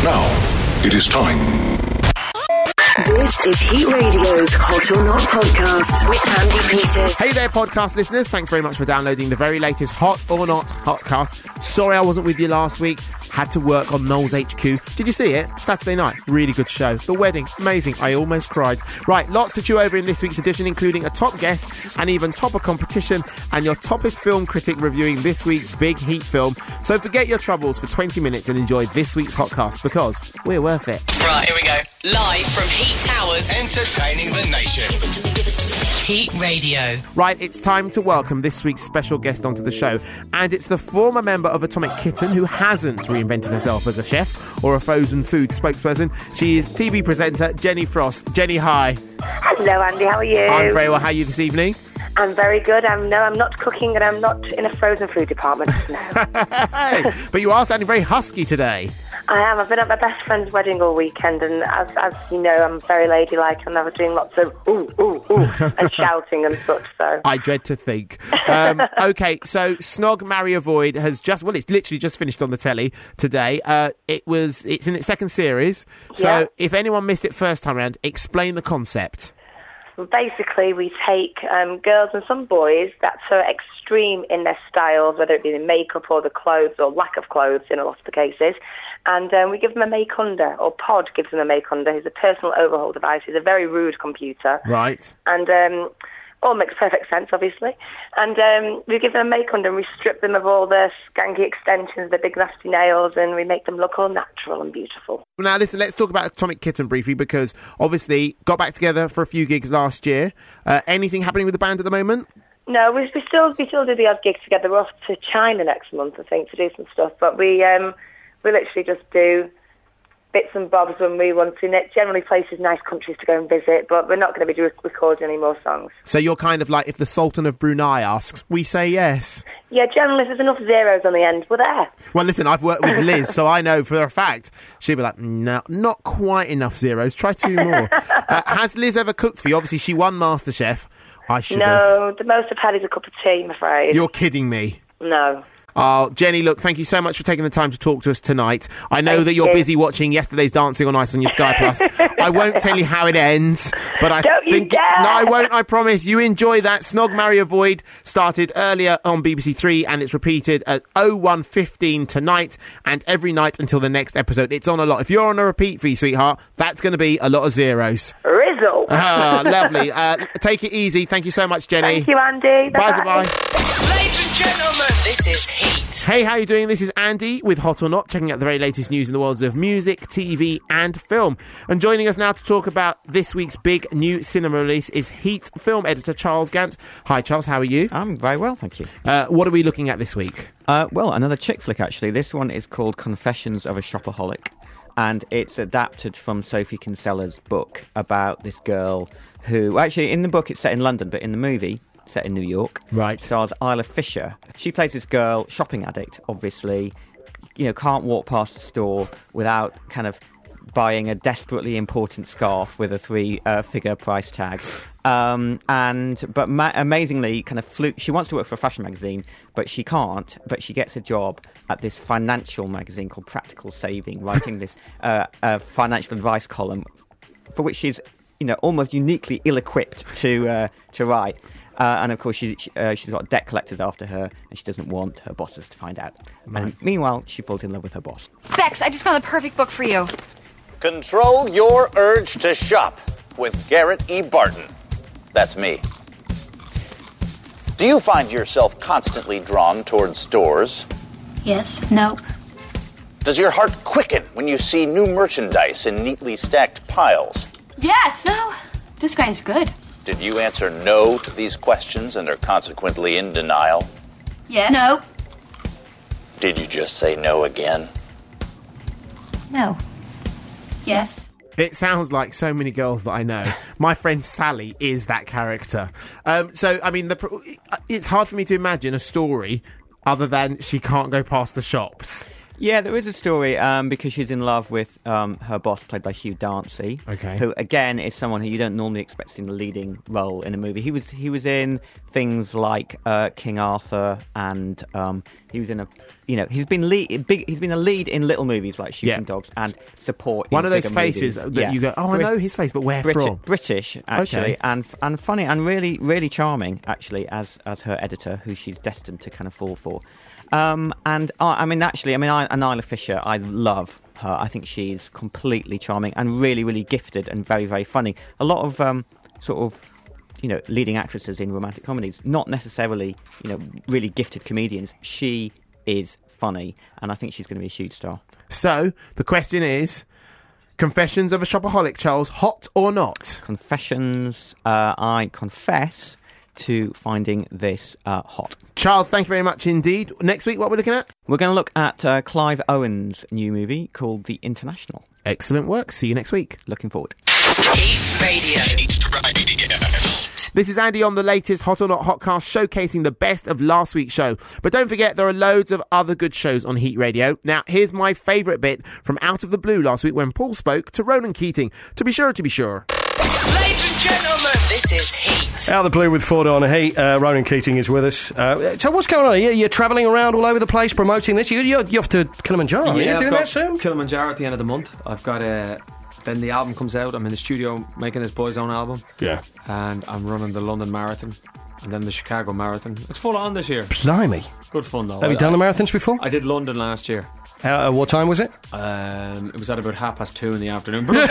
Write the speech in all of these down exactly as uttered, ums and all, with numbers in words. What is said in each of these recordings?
Now, it is time. This is Heat Radio's Hot or Not podcast with Andy Peters. Hey there, podcast listeners. Thanks very much for downloading the very latest Hot or Not podcast. Sorry I wasn't with you last week. Had to work on Knowles H Q. Did you see it? Saturday night. Really good show. The wedding. Amazing. I almost cried. Right, lots to chew over in this week's edition, including a top guest and even topper competition and your toppest film critic reviewing this week's big Heat film. So forget your troubles for twenty minutes and enjoy this week's Hotcast because we're worth it. Right, here we go. Live from Heat Towers. Entertaining the nation. Heat Radio. Right, it's time to welcome this week's special guest onto the show. And it's the former member of Atomic Kitten who hasn't reinvented herself as a chef or a frozen food spokesperson. She is T V presenter Jenny Frost. Jenny, hi. Hello, Andy. How are you? I'm very well. How are you this evening? I'm very good. I'm no, I'm not cooking and I'm not in a frozen food department. No. But you are sounding very husky today. I am. I've been at my best friend's wedding all weekend, and as as you know, I'm very ladylike, and I was doing lots of ooh, ooh, ooh, and shouting and such. So I dread to think. Um, okay, so Snog, Marry, Avoid has just well, it's literally just finished on the telly today. Uh, it was it's in its second series. So Yeah. if anyone missed it first time around, explain the concept. basically, we take um, girls and some boys that are extreme in their styles, whether it be the makeup or the clothes or lack of clothes in a lot of the cases, and um, we give them a make-under, or Pod gives them a make-under. He's a personal overhaul device. He's a very rude computer. Right. And um, all makes perfect sense, obviously. And um, we give them a make-under and we strip them of all their skanky extensions, their big nasty nails, and we make them look all natural and beautiful. Now, listen, let's talk about Atomic Kitten briefly, because obviously got back together for a few gigs last year. Uh, anything happening with the band at the moment? No, we, we still we still do the odd gig together. We're off to China next month, I think, to do some stuff. But we um, we literally just do bits and bobs when we want to. It generally places nice countries to go and visit, but we're not going to be recording any more songs. So you're kind of like, if the Sultan of Brunei asks, we say yes. Yeah, generally, if there's enough zeros on the end, we're there. Well, listen, I've worked with Liz, so I know for a fact she'll be like, no, not quite enough zeros. Try two more. uh, has Liz ever cooked for you? Obviously, she won MasterChef. I should have. No, the most I've had is a cup of tea, I'm afraid. You're kidding me. No. Oh, Jenny, look, thank you so much for taking the time to talk to us tonight. I know Thank that you're you. busy watching yesterday's Dancing on Ice on your Sky Plus. I won't tell you how it ends, but I Don't you think... dare! No, I won't, I promise. You enjoy that. Snog, Marry, Avoid started earlier on B B C Three, and it's repeated at oh one fifteen tonight and every night until the next episode. It's on a lot. If you're on a repeat fee, sweetheart, that's going to be a lot of zeros. Rizzle. Ah, lovely. Uh, take it easy. Thank you so much, Jenny. Thank you, Andy. Bye-bye. Bye-bye. Ladies and gentlemen, this is Heat. Hey, how you doing? This is Andy with Hot or Not, checking out the very latest news in the worlds of music, T V and film. And joining us now to talk about this week's big new cinema release is Heat film editor Charles Gant. Hi, Charles, how are you? I'm very well, thank you. Uh, what are we looking at this week? Uh, well, another chick flick, actually. This one is called Confessions of a Shopaholic, and it's adapted from Sophie Kinsella's book about this girl who... Actually, in the book, it's set in London, but in the movie... set in New York. Right. Stars Isla Fisher. She plays this girl, shopping addict, obviously, you know, can't walk past the store without kind of buying a desperately important scarf with a three-figure uh, price tag. Um, and but ma- amazingly, kind of fluke. She wants to work for a fashion magazine, but she can't. But she gets a job at this financial magazine called Practical Saving, writing this uh, uh, financial advice column, for which she's, you know, almost uniquely ill-equipped to uh, to write. Uh, and of course, she, she, uh, she's got debt collectors after her, and she doesn't want her bosses to find out. Right. And meanwhile, she falls in love with her boss. Bex, I just found the perfect book for you. Control your urge to shop with Garrett E. Barton. That's me. Do you find yourself constantly drawn towards stores? Yes. No. Does your heart quicken when you see new merchandise in neatly stacked piles? Yes. No. This guy's good. Did you answer no to these questions and are consequently in denial? Yes. No. Did you just say no again? No. Yes. It sounds like so many girls that I know. My friend Sally is that character. Um, so, I mean, the, it's hard for me to imagine a story other than she can't go past the shops. Yeah, there is a story um, because she's in love with um, her boss, played by Hugh Dancy, Okay. who again is someone who you don't normally expect in the leading role in a movie. He was he was in things like uh, King Arthur, and um, he was in a you know he's been lead big he's been a lead in little movies like Shooting Yeah. Dogs and support. One in of those bigger faces movies. that Yeah. you go, oh, I Brit- know his face, but where British, from? British actually, Okay. and and funny and really really charming actually as as her editor, who she's destined to kind of fall for. Um, and I, I mean, actually, I mean, I, and Isla Fisher, I love her. I think she's completely charming and really, really gifted and very, very funny. A lot of um, sort of, you know, leading actresses in romantic comedies, not necessarily, you know, really gifted comedians. She is funny, and I think she's going to be a huge star. So the question is, Confessions of a Shopaholic, Charles, hot or not? Confessions, uh, I confess to finding this uh, hot. Charles, thank you very much indeed. Next week, what we're looking at? We're going to look at uh, Clive Owen's new movie called The International. Excellent work. See you next week. Looking forward. Heat Radio. This is Andy on the latest Hot or Not Hotcast, showcasing the best of last week's show. But don't forget, there are loads of other good shows on Heat Radio. Now, here's my favourite bit from Out of the Blue last week when Paul spoke to Ronan Keating. To be sure, to be sure. Ladies and gentlemen, this is Heat. Out of the Blue with Ford on Heat. Uh, Ronan Keating is with us. Uh, so what's going on? You're, you're travelling around all over the place promoting this. You, you're, you're off to Kilimanjaro. Are you I've doing got that soon? Kilimanjaro at the end of the month. I've got a. Then the album comes out. I'm in the studio making this boy's own album. Yeah. And I'm running the London Marathon and then the Chicago Marathon. It's full on this year. Blimey. Good fun though. Have you I, done the marathons before? I did London last year. Uh, what time was it? Um, it was at about half past two in the afternoon. no, um,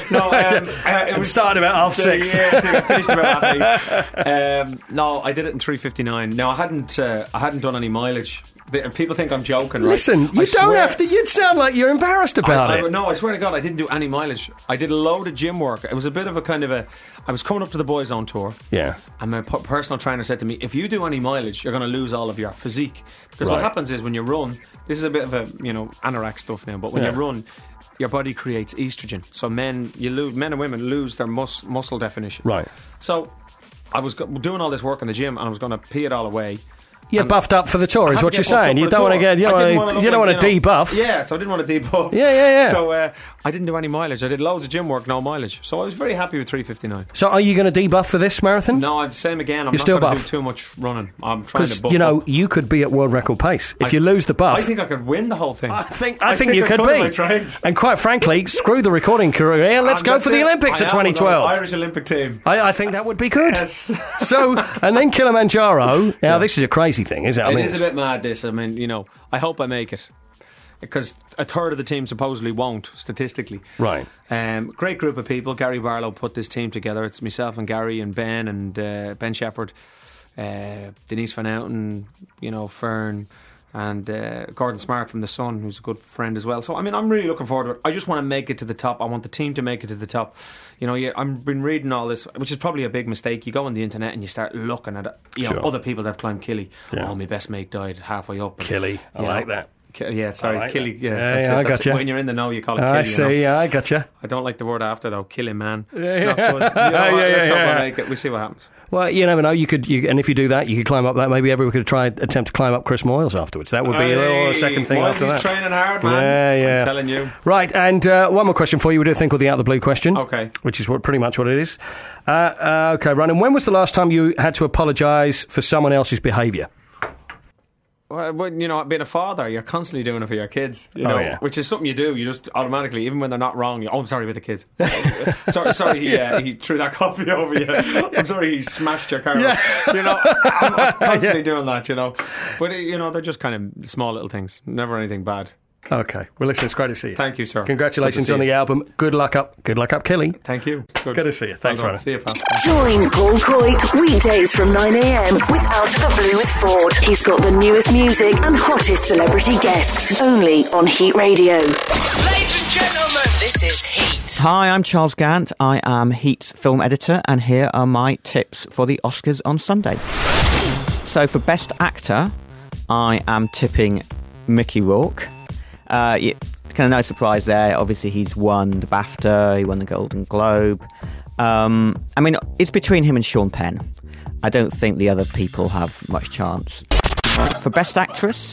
uh, it was started about half six. Yeah, I think I finished about half eight. Um, no, I did it in three fifty-nine. Now I hadn't, uh, I hadn't done any mileage. The, people think I'm joking. Right? Listen, you I don't swear, have to. You'd sound like you're embarrassed about I, it. I, no, I swear to God, I didn't do any mileage. I did a load of gym work. It was a bit of a kind of a. I was coming up to the boys' own tour. Yeah. And my p- personal trainer said to me, if you do any mileage, you're going to lose all of your physique. Because Right. what happens is when you run, this is a bit of a, you know, anorak stuff now, but when Yeah. you run, your body creates estrogen. So men, you lose, men and women lose their mus- muscle definition. Right. So I was go- doing all this work in the gym and I was going to pee it all away. You're And buffed up for the tour, I is had what to you're get buffed saying. up You for don't the want to tour. get. You I don't didn't want wanna to. You don't look want to like, debuff. Yeah, so I didn't want to debuff. Yeah, yeah, yeah. So uh, I didn't do any mileage. I did loads of gym work, no mileage. So I was very happy with three fifty-nine. So, are you going to debuff for this marathon? No, I'm same again. I'm You're not still going to buff? do too much running. I'm trying to Because buff you know up. you could be at world record pace if I- you lose the buff. I think I could win the whole thing. I think I think you could I be. I tried. And quite frankly, screw the recording career. Let's Um, go that's for the it. Olympics I of am twenty twelve. on the Irish Olympic team. I, I think that would be good. Yes. So, and then Kilimanjaro. Now, this is a crazy thing, isn't it? I It mean, is a bit mad, this. I mean, you know, I hope I make it. Because a third of the team supposedly won't, statistically. Right. Um, great group of people. Gary Barlow put this team together. It's myself and Gary and Ben and uh, Ben Shepherd, uh, Denise Van Outen, you know, Fern, and uh, Gordon Smart from The Sun, who's a good friend as well. So, I mean, I'm really looking forward to it. I just want to make it to the top. I want the team to make it to the top. You know, yeah, I've been reading all this, which is probably a big mistake. You go on the internet and you start looking at, you know, Sure. other people that have climbed Killy. Yeah. Oh, my best mate died halfway up. Killy. I You like know, that. Ki- Yeah, sorry, I like Killy. that. Yeah, Yeah, that's yeah, it. I That's gotcha. When you're in the know, you call it Killy. I you see. know? Yeah, I got you. I don't like the word after though. Killing man. It's Yeah. not good. You know what? Yeah, Let's yeah, hope yeah. I make it. We see what happens. Well, you never know. You could, you, and if you do that, you could climb up that. Maybe everyone could try attempt to climb up Chris Moyles afterwards. That would be a little second thing Moyes after is that. training hard, man. Yeah, yeah. I'm telling you. Right, and uh, one more question for you. We do a thing called the Out of the Blue question. Okay. Which is what pretty much what it is. Uh, uh, okay, Ronan, when was the last time you had to apologise for someone else's behaviour? Well, when, you know, being a father, you're constantly doing it for your kids. You Oh, know, yeah. which is something you do. You just automatically, even when they're not wrong. You, oh, I'm sorry with the kids. sorry, sorry. He, uh, he threw that coffee over you. I'm sorry, he smashed your car. You know, I'm, I'm constantly doing that. You know, but uh, you know, they're just kind of small little things. Never anything bad. Okay. Well, listen, it's great to see you. Thank you, sir. Congratulations Good to on see the you. album. Good luck up. Good luck up, Killy. Thank you. Good, Good to see you. Thanks, well Ronan. done. See you, pal. Join Paul Coit weekdays from nine a.m. with Out of the Blue with Ford. He's got the newest music and hottest celebrity guests. Only on Heat Radio. Ladies and gentlemen, this is Heat. Hi, I'm Charles Gant. I am Heat's film editor, and here are my tips for the Oscars on Sunday. So, for Best Actor, I am tipping Mickey Rourke. Uh, yeah, kind of no surprise there. Obviously, he's won the BAFTA, he won the Golden Globe. Um, I mean, it's between him and Sean Penn. I don't think the other people have much chance. For Best Actress,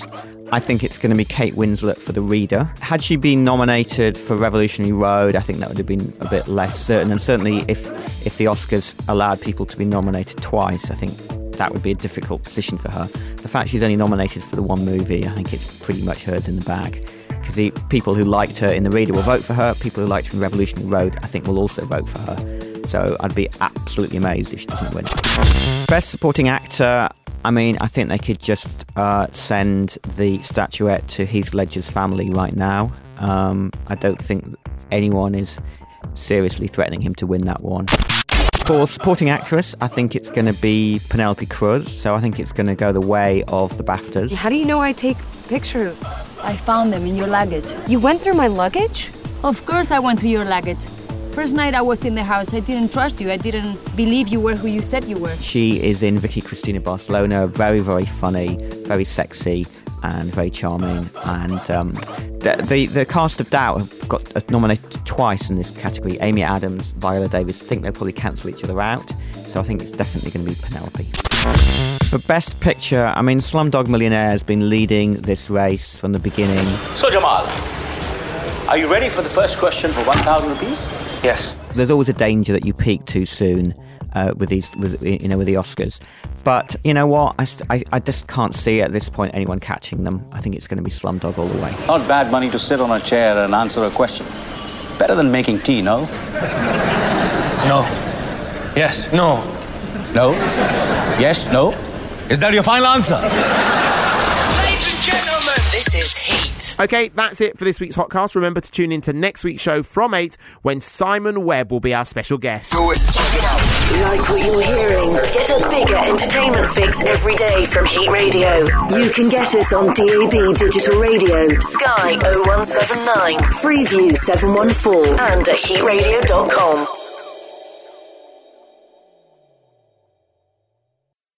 I think it's going to be Kate Winslet for The Reader. Had she been nominated for Revolutionary Road, I think that would have been a bit less certain. And certainly if, if the Oscars allowed people to be nominated twice, I think that would be a difficult position for her. The fact she's only nominated for the one movie, I think it's pretty much hers in the bag. Because the people who liked her in The Reader will vote for her. People who liked her in Revolutionary Road, I think, will also vote for her. So I'd be absolutely amazed if she doesn't win. Best Supporting Actor, I mean, I think they could just uh, send the statuette to Heath Ledger's family right now. Um, I don't think anyone is seriously threatening him to win that one. For Supporting Actress, I think it's going to be Penelope Cruz, so I think it's going to go the way of the BAFTAs. How do you know I take pictures? I found them in your luggage. You went through my luggage? Of course I went through your luggage. First night I was in the house, I didn't trust you. I didn't believe you were who you said you were. She is in Vicky Cristina Barcelona, very, very funny, very sexy and very charming. And um, the, the the cast of Doubt have got nominated twice in this category. Amy Adams, Viola Davis. I think they'll probably cancel each other out. So I think it's definitely going to be Penelope. For Best Picture, I mean, Slumdog Millionaire has been leading this race from the beginning. So, Jamal, are you ready for the first question for one thousand rupees? Yes. There's always a danger that you peak too soon uh, with these, with, you know, with the Oscars. But you know what? I, I, I just can't see at this point anyone catching them. I think it's going to be Slumdog all the way. Not bad money to sit on a chair and answer a question. Better than making tea, no? No. Yes. No. No? Yes? No? Is that your final answer? Ladies and gentlemen, this is Heat. Okay, that's it for this week's Hotcast. Remember to tune in to next week's show from eight when Simon Webb will be our special guest. Do it. Check it out. Like what you're hearing? Get a bigger entertainment fix every day from Heat Radio. You can get us on D A B Digital Radio, Sky oh one seven nine, Freeview seven one four, and at heat radio dot com.